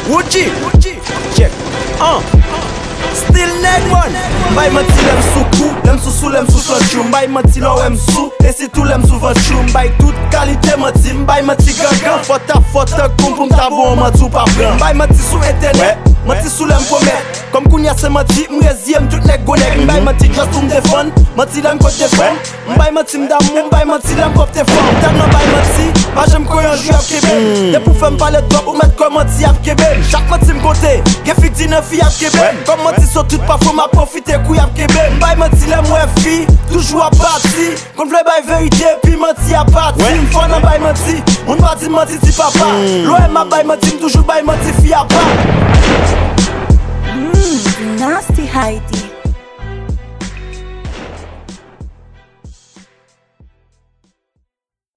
Uji, check. Still net one. Mbay mati lem sou kou, lem sou sou, lem sou chou. Mbay mati lo em sou, et si tout lem sou chou. Mbay tout qualité mati, mbay mati gangan. Fota koum pou mtabou mati ou pa blan. Mbay mati sou internet, mati sou lem promet. Comme kounya se mati, mweziem tout nek gonek. Mbay mati just pou mdefon, mati lem kote defon. Mbay mati mdamou, mbay mati lem kote defon. Tan nan mbay mati, pa jem koyon jou ap kebe. De pou fem pale drop ou met kon mati ap kebe. Chak mati mkote, ge fik di nan fi ap kebe. Comme mati so tout pa fo ma profite kou ap kebe. Mbay mati lem we fi, toujou ap pati. Kon vle bay verite, pi mati ap pati. Mfon nan bay mati, on va di mati ti papa. Loin ma bay mati, toujou bay mati fi ap pa. Nasty Heidi.